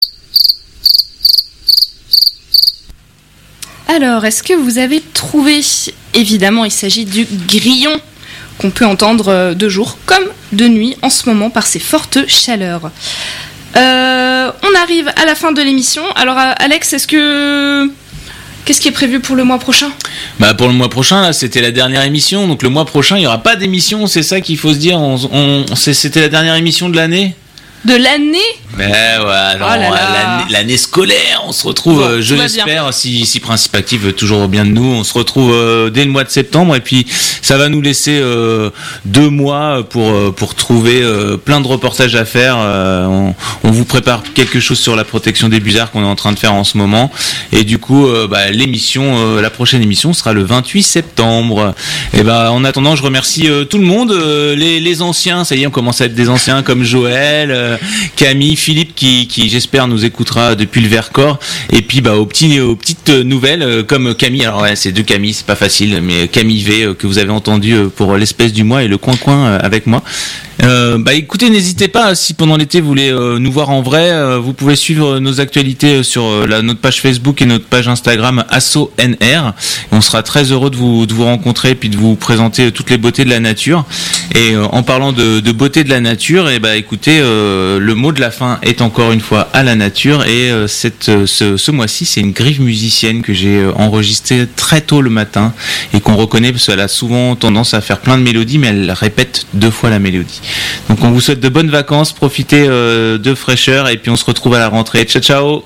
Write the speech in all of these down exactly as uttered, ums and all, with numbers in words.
Alors, est-ce que vous avez trouvé ? Évidemment, il s'agit du grillon qu'on peut entendre de jour comme de nuit en ce moment par ces fortes chaleurs. Euh, on arrive à la fin de l'émission. Alors, Alex, est-ce que... Qu'est-ce qui est prévu pour le mois prochain ? Bah pour le mois prochain, là, c'était la dernière émission. Donc le mois prochain, il n'y aura pas d'émission. C'est ça qu'il faut se dire. On, on, c'était la dernière émission de l'année. De l'année ? Ben ouais, non, oh là là. L'année, l'année scolaire, on se retrouve, bon, euh, je l'espère, si, si Principe Active veut toujours bien de nous, on se retrouve euh, dès le mois de septembre, et puis ça va nous laisser euh, deux mois pour euh, pour trouver euh, plein de reportages à faire. Euh, on, on vous prépare quelque chose sur la protection des busards qu'on est en train de faire en ce moment, et du coup, euh, bah, l'émission, euh, la prochaine émission sera le vingt-huit septembre. Et ben, en attendant, je remercie euh, tout le monde, euh, les les anciens, ça y est, on commence à être des anciens comme Joël. Euh, Camille, Philippe qui, qui j'espère nous écoutera depuis le Vercors, et puis bah aux petits aux petites nouvelles comme Camille. Alors ouais, c'est deux Camille, c'est pas facile, mais Camille V que vous avez entendu pour l'espèce du mois et le coin coin avec moi. Euh, bah écoutez, n'hésitez pas, si pendant l'été vous voulez euh, nous voir en vrai, euh, vous pouvez suivre nos actualités sur euh, la, notre page Facebook et notre page Instagram Asso N R. On sera très heureux de vous de vous rencontrer et puis de vous présenter toutes les beautés de la nature. Et euh, en parlant de, de beauté de la nature, et bah écoutez, euh, le mot de la fin est encore une fois à la nature, et euh, cette euh, ce, ce mois-ci, c'est une grive musicienne que j'ai euh, enregistrée très tôt le matin et qu'on reconnaît parce qu'elle a souvent tendance à faire plein de mélodies, mais elle répète deux fois la mélodie. Donc on vous souhaite de bonnes vacances, profitez euh, de fraîcheur, et puis on se retrouve à la rentrée. Ciao ciao.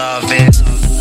love it.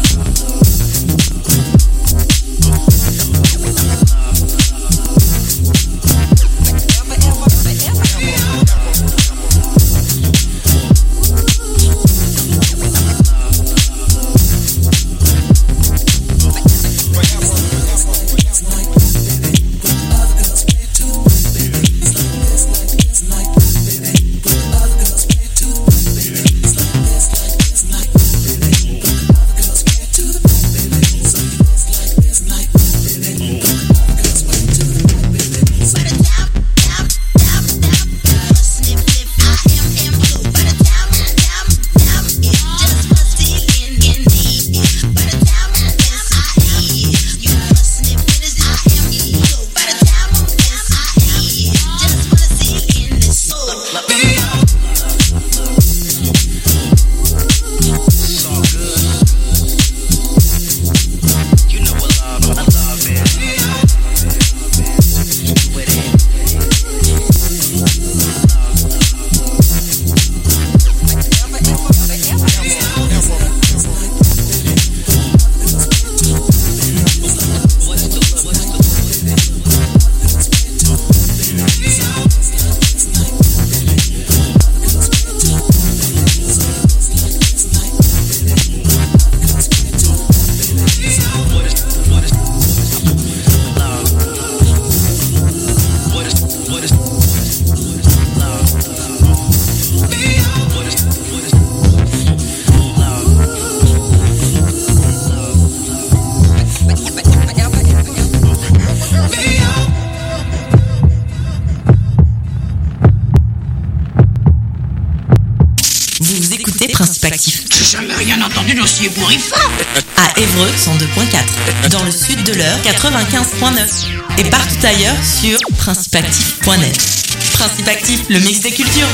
J'ai jamais rien entendu d'aussi ébouriffant. À Évreux, cent deux point quatre. Dans le sud de l'Eure, quatre-vingt-quinze point neuf. Et partout ailleurs sur principe actif point net. Principe Actif, le mix des cultures.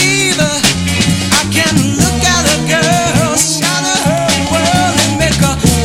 Look at a girl, shadow her world and make her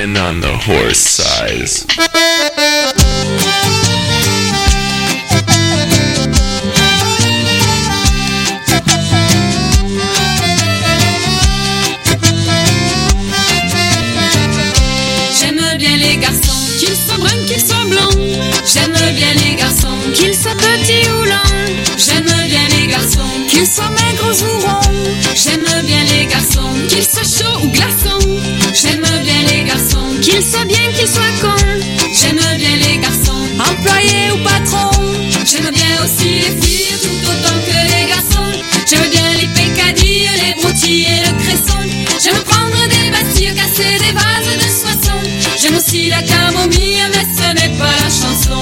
man on the horse size. J'aime bien les garçons, qu'ils soient bruns, qu'ils soient blancs. J'aime bien les garçons, qu'ils soient petits ou lents. J'aime bien les garçons, qu'ils soient maigres ou ronds. J'aime bien les garçons, qu'ils soient chauds ou glaçons. J'aime bien les garçons, qu'ils soient bien, qu'ils soient cons. J'aime bien les garçons, employés ou patrons. J'aime bien aussi les filles tout autant que les garçons. J'aime bien les peccadilles, les broutilles et le cresson. J'aime prendre des bastilles, casser des vases de soissons. J'aime aussi la camomille, mais ce n'est pas la chanson.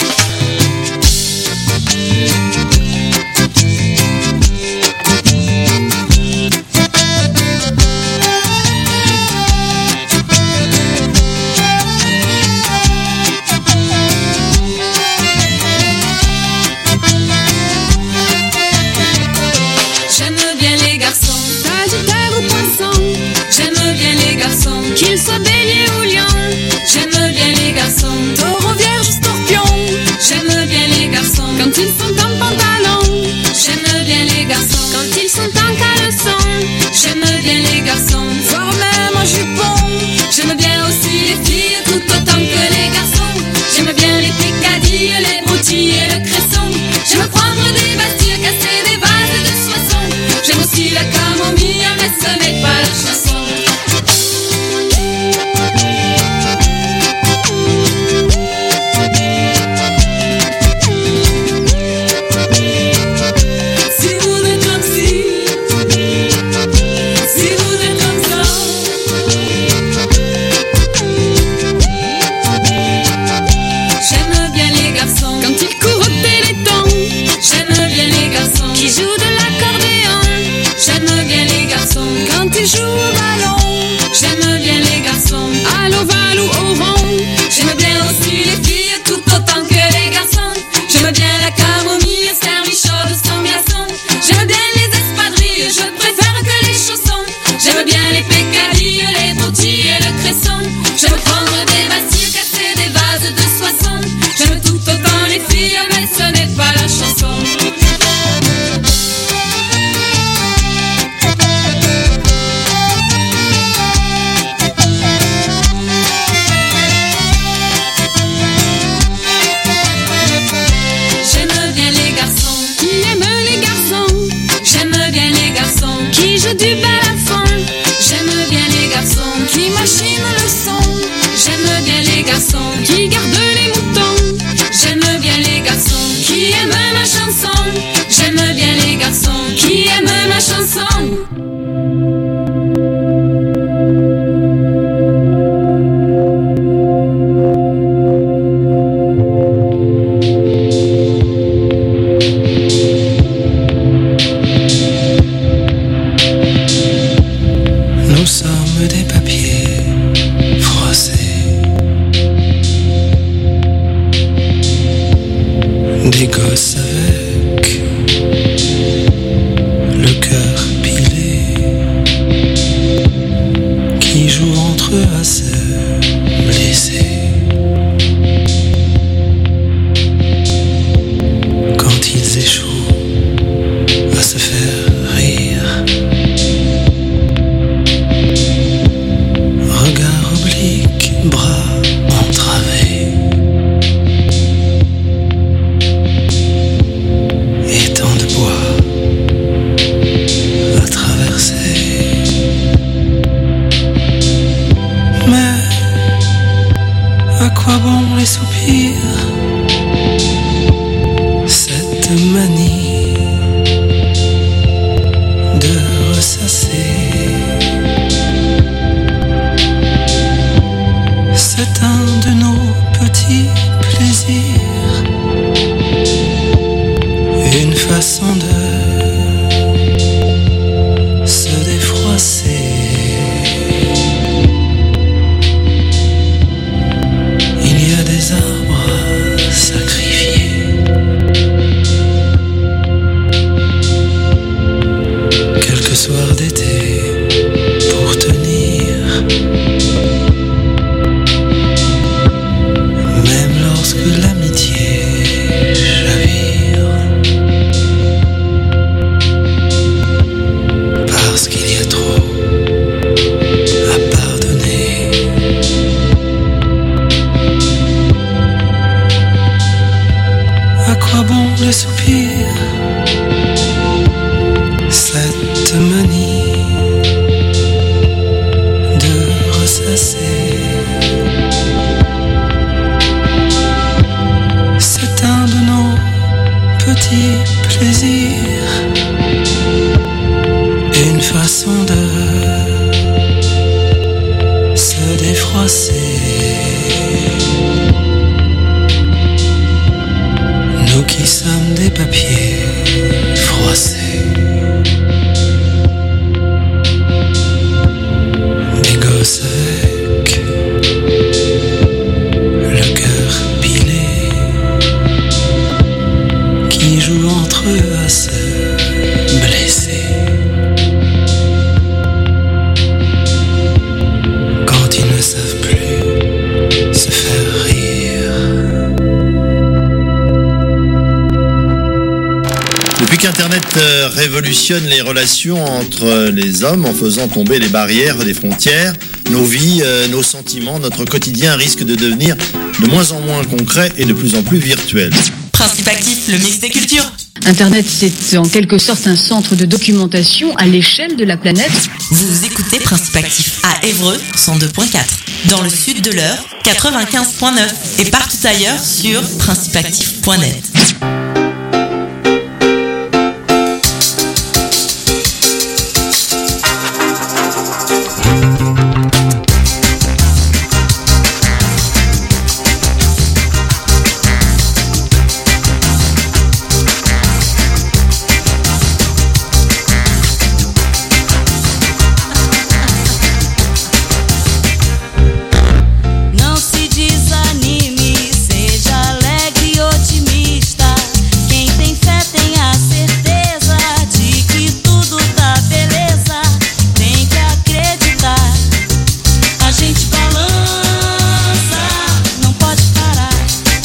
J'aime bien les garçons, sagittaires ou poissons. J'aime bien les garçons, qu'ils soient béliers ou lions. J'aime bien les garçons, taureaux, vierges, scorpions. J'aime bien les garçons, quand ils sont en pantalon. J'aime bien les garçons, quand ils sont en caleçon. J'aime bien les garçons, voire même en jupon. J'aime bien aussi les filles tout autant que les garçons. J'aime bien les picadilles, les broutilles et le cresson. J'aime prendre des bastilles, casser des vases de soissons. J'aime aussi la camomille, mais ce n'est pas la chanson. Si vous êtes comme si, si vous êtes comme ça. J'aime bien les garçons, quand ils courent au téléthon. J'aime bien les garçons, qui jouent de l'accordéon. J'aime bien les garçons, quand ils jouent au ballon. J'aime bien les garçons, à l'ovale ou au rond. J'aime bien aussi les filles tout autant que les garçons. J'aime bien la camomille servie chaude sans glaçon. J'aime bien les espadrilles, je préfère que les chaussons. J'aime bien les peccadilles, les broutilles et le cresson. J'aime prendre des bastilles, casser des vases de soissons. J'aime tout autant les filles, mais ce n'est pas la chanson. J'aime bien les garçons qui aiment les garçons. J'aime bien les garçons qui jouent du balafon. J'aime bien les garçons qui machinent le son. J'aime bien les garçons qui gardent les moutons. J'aime bien les garçons qui aiment ma chanson. J'aime bien les garçons qui aiment ma chanson. Nous sommes des papiers froissés, des gosses avec le cœur pilé, qui jouent entre eux à se blesser. Quand ils échouent à se faire rire, regard oblique, bras entravés, étang de bois à traverser. Mais à quoi bon les soupirs, cette manie de ressasser? C'est un de nos petits plaisirs, une façon de se défroisser. Il y a des arbres à sacrifier, quelques soirs d'été pour tenir. quoi bon le soupir, cette manie de ressasser. C'est un de nos petits plaisirs, une façon de se défroisser. Nous qui sommes des papiers froissés, des gosses avec le cœur pilé, qui jouent entre eux à se blesser. Quand ils ne savent plus se faire rire. Depuis qu'Internet euh, révolutionne les relations entre les hommes en faisant tomber les barrières des frontières, nos vies, euh, nos sentiments, notre quotidien risquent de devenir de moins en moins concrets et de plus en plus virtuels. Principe Actif, le mix des cultures. Internet, c'est en quelque sorte un centre de documentation à l'échelle de la planète. Vous écoutez Principe Actif à Évreux, cent deux point quatre. Dans le sud de l'Eure, quatre-vingt-quinze point neuf. Et partout ailleurs sur principe actif point net. Não se desanime, seja alegre e otimista. Quem tem fé tem a certeza de que tudo tá beleza. Tem que acreditar. A gente balança, não pode parar.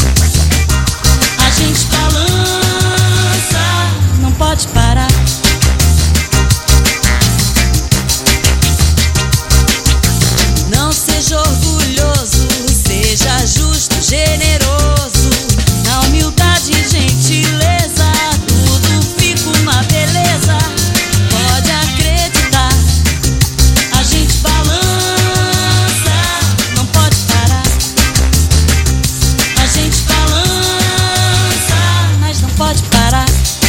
A gente balança, não pode parar. Não seja orgulhoso, seja justo, generoso. Na humildade e gentileza, tudo fica uma beleza. Pode acreditar. A gente balança, não pode parar. A gente balança, mas não pode parar.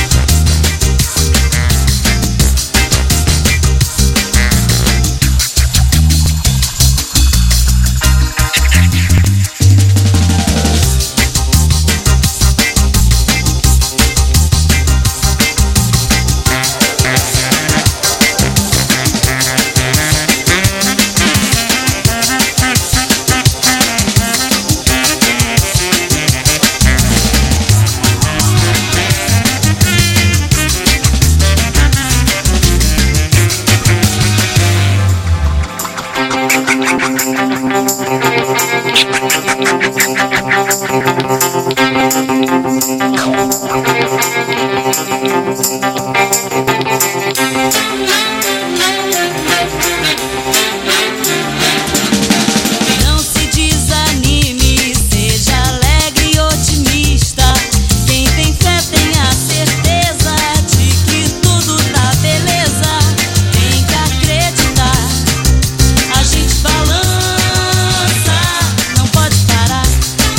Não se desanime, seja alegre e otimista. Quem tem fé tem a certeza de que tudo tá beleza. Tem que acreditar. A gente balança, não pode parar.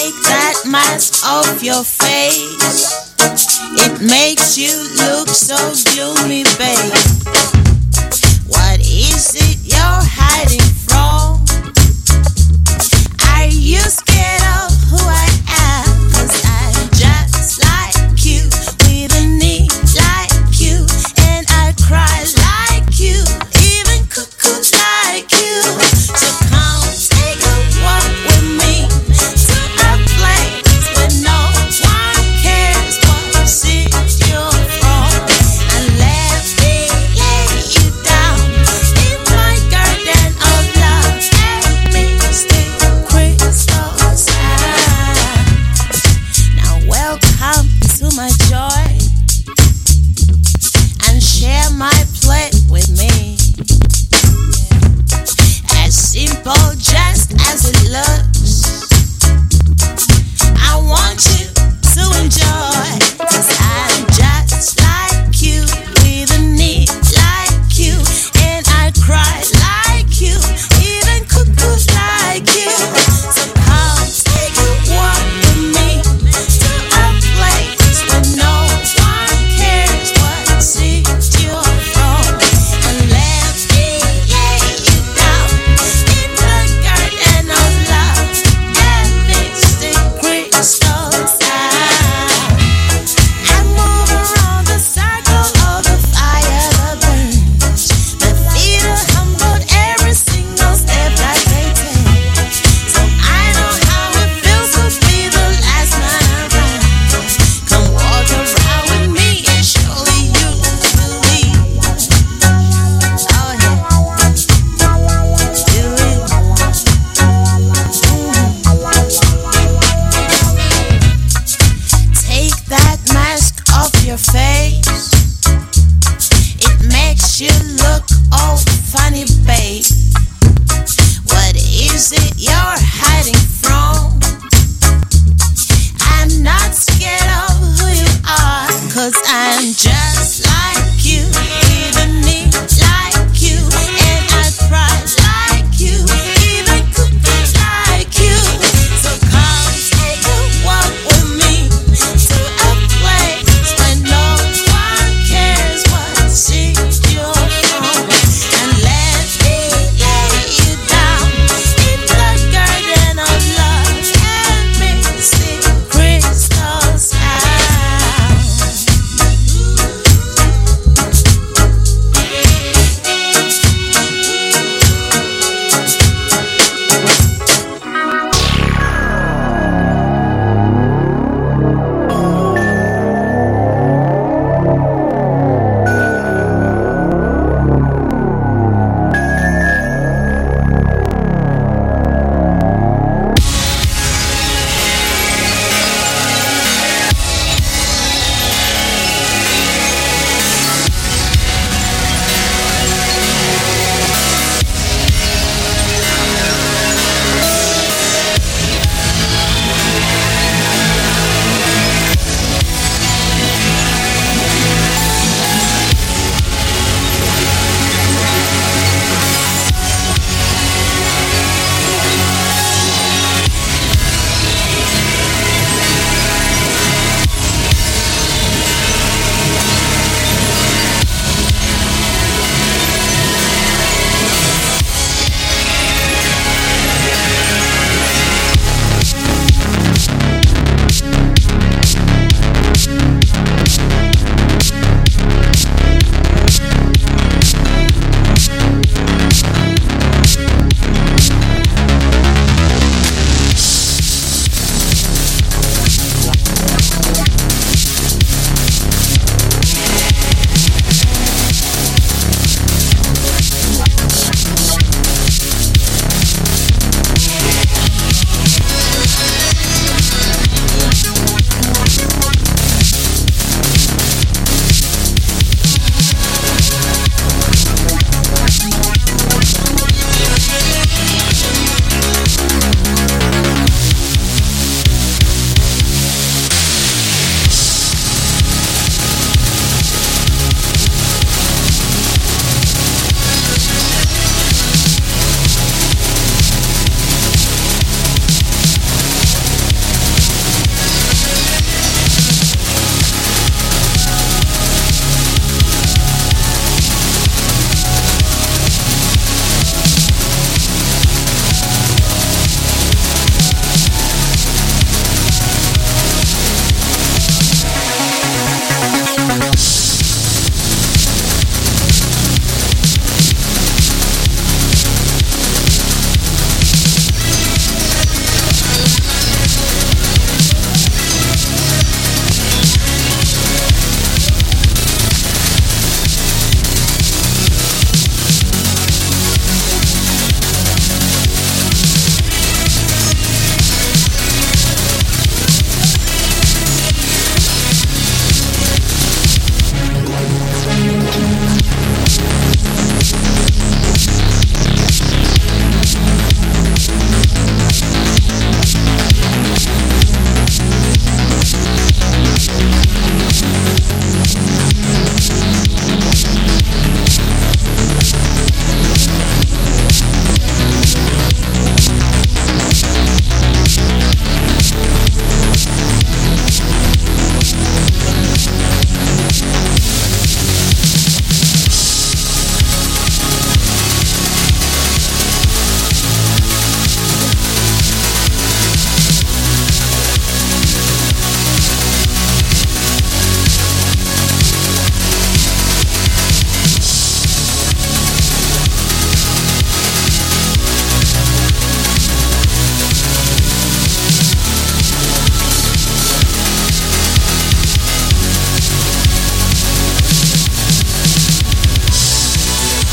take that mask off your face. It makes you look so gloomy, babe. What is it you're hiding